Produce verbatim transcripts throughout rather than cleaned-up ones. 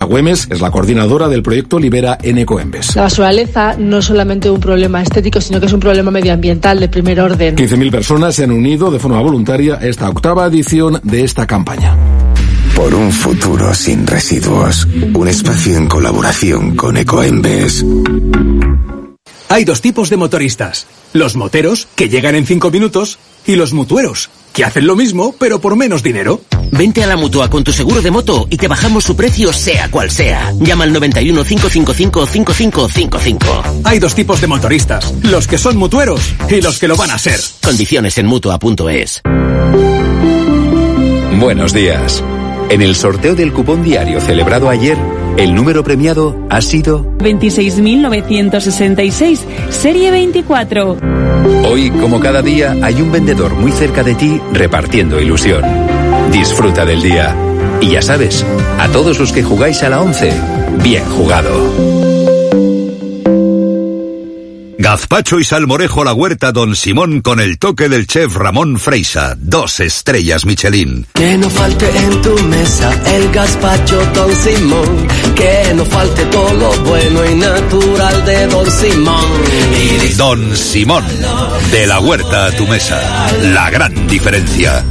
Güemes es la coordinadora del proyecto Libera en Ecoembes. La naturaleza no es solamente un problema estético, sino que es un problema medioambiental de primer orden. quince mil personas se han unido de forma voluntaria a esta octava edición de esta campaña. Por un futuro sin residuos. Un espacio en colaboración con Ecoembes. Hay dos tipos de motoristas. Los moteros, que llegan en cinco minutos, y los mutueros, que hacen lo mismo, pero por menos dinero. Vente a la Mutua con tu seguro de moto y te bajamos su precio sea cual sea. Llama al noventa y uno, cinco cinco cinco, cinco cinco cinco cinco. Hay dos tipos de motoristas. Los que son mutueros y los que lo van a ser. Condiciones en Mutua punto es. Buenos días. En el sorteo del cupón diario celebrado ayer, el número premiado ha sido veintiséis mil novecientos sesenta y seis, serie veinticuatro. Hoy, como cada día, hay un vendedor muy cerca de ti repartiendo ilusión. Disfruta del día. Y ya sabes, a todos los que jugáis a la once, bien jugado. Gazpacho y salmorejo a la huerta Don Simón con el toque del chef Ramón Freisa. Dos estrellas Michelin. Que no falte en tu mesa el gazpacho Don Simón. Que no falte todo lo bueno y natural de Don Simón. Don Simón, de la huerta a tu mesa. La gran diferencia.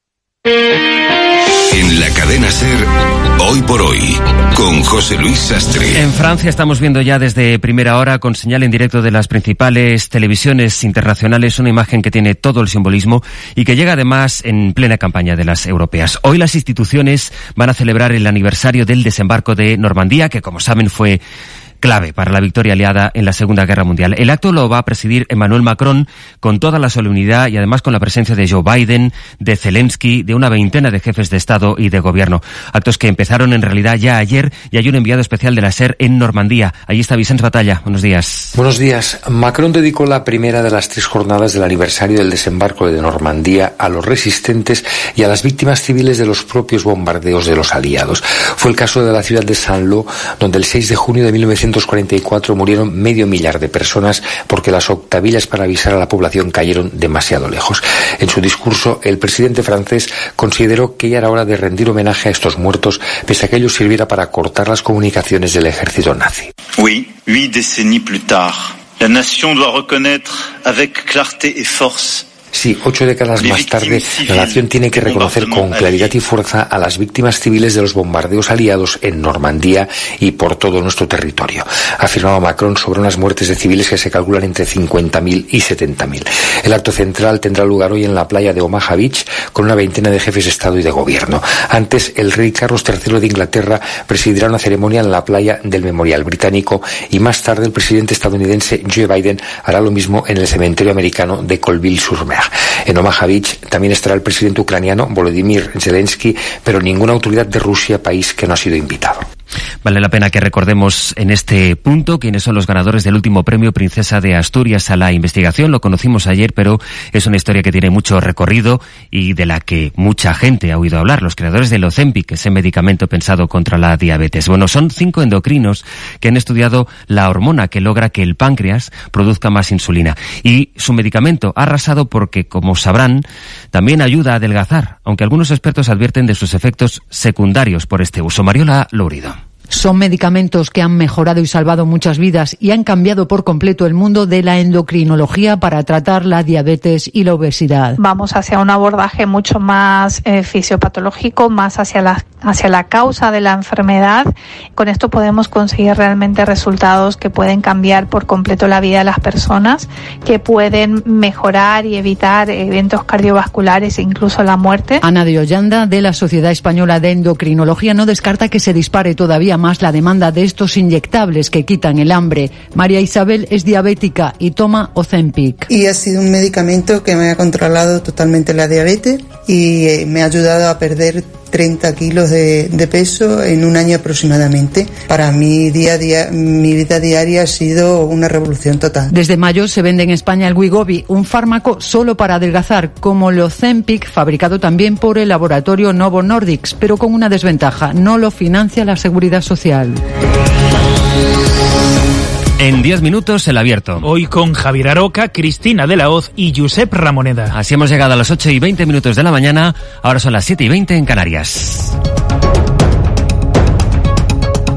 En la cadena SER, Hoy por Hoy, con José Luis Sastre. En Francia estamos viendo ya desde primera hora, con señal en directo de las principales televisiones internacionales, una imagen que tiene todo el simbolismo y que llega además en plena campaña de las europeas. Hoy las instituciones van a celebrar el aniversario del desembarco de Normandía, que como saben fue clave para la victoria aliada en la Segunda Guerra Mundial. El acto lo va a presidir Emmanuel Macron con toda la solemnidad y además con la presencia de Joe Biden, de Zelensky, de una veintena de jefes de Estado y de Gobierno. Actos que empezaron en realidad ya ayer y hay un enviado especial de la SER en Normandía. Allí está Vicente Batalla. Buenos días. Buenos días. Macron dedicó la primera de las tres jornadas del aniversario del desembarco de Normandía a los resistentes y a las víctimas civiles de los propios bombardeos de los aliados. Fue el caso de la ciudad de Saint-Lô, donde el seis de junio de mil novecientos cuarenta y cuatro murieron medio millar de personas porque las octavillas para avisar a la población cayeron demasiado lejos. En su discurso, el presidente francés consideró que ya era hora de rendir homenaje a estos muertos, pese a que ello sirviera para cortar las comunicaciones del ejército nazi. Oui, huit décennies plus tard, la nation doit reconnaître avec clarté et force. Sí, ocho décadas más tarde, la nación tiene que reconocer con claridad y fuerza a las víctimas civiles de los bombardeos aliados en Normandía y por todo nuestro territorio, afirmaba Macron sobre unas muertes de civiles que se calculan entre cincuenta mil y setenta mil. El acto central tendrá lugar hoy en la playa de Omaha Beach con una veintena de jefes de Estado y de Gobierno. Antes, el rey Carlos tercero de Inglaterra presidirá una ceremonia en la playa del Memorial Británico y más tarde el presidente estadounidense Joe Biden hará lo mismo en el cementerio americano de Colville-sur-Mer. En Omaha Beach también estará el presidente ucraniano Volodymyr Zelensky, pero ninguna autoridad de Rusia, país que no ha sido invitado. Vale la pena que recordemos en este punto quiénes son los ganadores del último premio Princesa de Asturias a la investigación. Lo conocimos ayer, pero es una historia que tiene mucho recorrido y de la que mucha gente ha oído hablar. Los creadores del Ozempic, ese medicamento pensado contra la diabetes. Bueno, son cinco endocrinos que han estudiado la hormona que logra que el páncreas produzca más insulina. Y su medicamento ha arrasado porque, como sabrán, también ayuda a adelgazar, aunque algunos expertos advierten de sus efectos secundarios por este uso. Mariola Lourido. Son medicamentos que han mejorado y salvado muchas vidas y han cambiado por completo el mundo de la endocrinología para tratar la diabetes y la obesidad. Vamos hacia un abordaje mucho más eh, fisiopatológico, más hacia la, hacia la causa de la enfermedad. Con esto podemos conseguir realmente resultados que pueden cambiar por completo la vida de las personas, que pueden mejorar y evitar eventos cardiovasculares e incluso la muerte. Ana de Ollanda, de la Sociedad Española de Endocrinología, no descarta que se dispare todavía más la demanda de estos inyectables que quitan el hambre. María Isabel es diabética y toma Ozempic. Y ha sido un medicamento que me ha controlado totalmente la diabetes y eh, me ha ayudado a perder treinta kilos de, de peso en un año aproximadamente. Para mí, día a día, mi vida diaria ha sido una revolución total. Desde mayo se vende en España el Wegovy, un fármaco solo para adelgazar, como el Ozempic, fabricado también por el laboratorio Novo Nordisk, pero con una desventaja: no lo financia la Seguridad Social. En diez minutos, el abierto. Hoy con Javier Aroca, Cristina de la Hoz y Josep Ramoneda. Así hemos llegado a las ocho y veinte minutos de la mañana. Ahora son las siete y veinte en Canarias.